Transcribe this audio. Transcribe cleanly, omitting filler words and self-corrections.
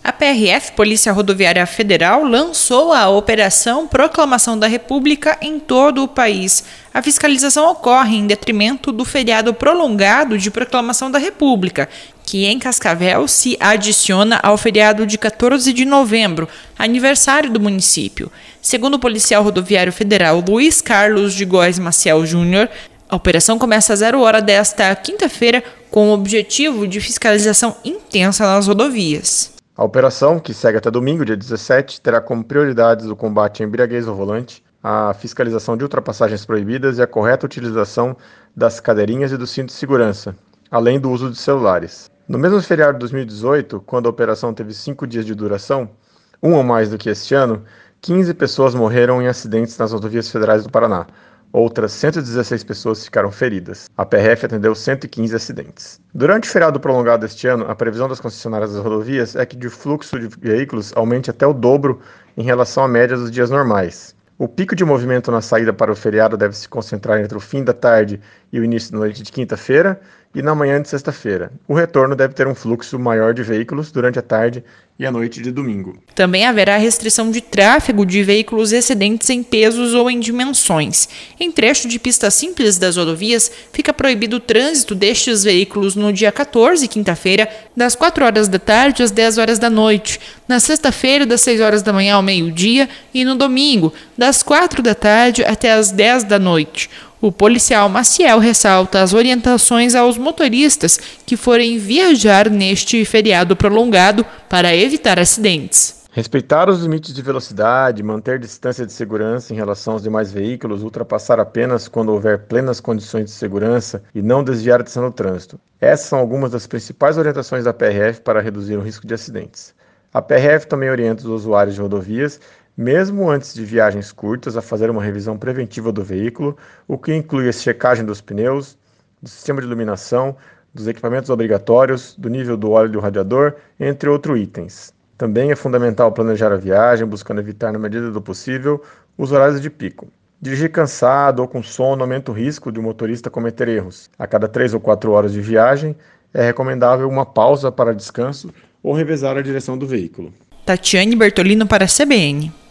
A PRF, Polícia Rodoviária Federal, lançou a Operação Proclamação da República em todo o país. A fiscalização ocorre em detrimento do feriado prolongado de Proclamação da República, que em Cascavel se adiciona ao feriado de 14 de novembro, aniversário do município. Segundo o policial rodoviário federal Luiz Carlos de Góes Maciel Júnior, a operação começa às 0h desta quinta-feira com o objetivo de fiscalização intensa nas rodovias. A operação, que segue até domingo, dia 17, terá como prioridades o combate à embriaguez ao volante, a fiscalização de ultrapassagens proibidas e a correta utilização das cadeirinhas e do cinto de segurança, além do uso de celulares. No mesmo feriado de 2018, quando a operação teve 5 dias de duração, um ou mais do que este ano, 15 pessoas morreram em acidentes nas rodovias federais do Paraná. Outras 116 pessoas ficaram feridas. A PRF atendeu 115 acidentes. Durante o feriado prolongado deste ano, a previsão das concessionárias das rodovias é que o fluxo de veículos aumente até o dobro em relação à média dos dias normais. O pico de movimento na saída para o feriado deve se concentrar entre o fim da tarde e o início da noite de quinta-feira e na manhã de sexta-feira. O retorno deve ter um fluxo maior de veículos durante a tarde e a noite de domingo. Também haverá restrição de tráfego de veículos excedentes em pesos ou em dimensões. Em trecho de pista simples das rodovias, fica proibido o trânsito destes veículos no dia 14, quinta-feira, das 4h da tarde às 10h da noite, na sexta-feira, das 6h da manhã ao meio-dia e no domingo, das 4 da tarde até às 10 da noite. O policial Maciel ressalta as orientações aos motoristas que forem viajar neste feriado prolongado para evitar acidentes. Respeitar os limites de velocidade, manter distância de segurança em relação aos demais veículos, ultrapassar apenas quando houver plenas condições de segurança e não desviar a atenção do trânsito. Essas são algumas das principais orientações da PRF para reduzir o risco de acidentes. A PRF também orienta os usuários de rodovias, mesmo antes de viagens curtas, a fazer uma revisão preventiva do veículo, o que inclui a checagem dos pneus, do sistema de iluminação, dos equipamentos obrigatórios, do nível do óleo do radiador, entre outros itens. Também é fundamental planejar a viagem, buscando evitar, na medida do possível, os horários de pico. Dirigir cansado ou com sono aumenta o risco de o motorista cometer erros. A cada 3 ou 4 horas de viagem, é recomendável uma pausa para descanso ou revezar a direção do veículo. Tatiane Bertolino para a CBN.